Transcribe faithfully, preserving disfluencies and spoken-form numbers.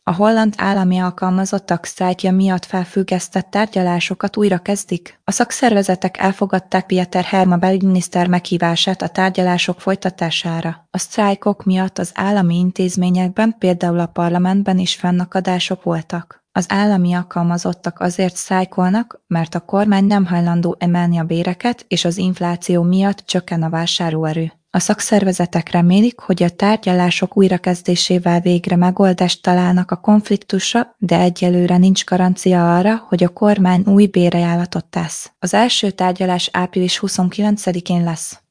A holland állami alkalmazottak sztrájkja miatt felfüggesztett tárgyalásokat újra kezdik. A szakszervezetek elfogadták Pieter Herma belügyminiszter meghívását a tárgyalások folytatására. A sztrájkok miatt az állami intézményekben, például a parlamentben is fennakadások voltak. Az állami alkalmazottak azért sztrájkolnak, mert a kormány nem hajlandó emelni a béreket, és az infláció miatt csökken a vásárlóerő. A szakszervezetek remélik, hogy a tárgyalások újrakezdésével végre megoldást találnak a konfliktusra, de egyelőre nincs garancia arra, hogy a kormány új bérajánlatot tesz. Az első tárgyalás április huszonkilencedikén lesz.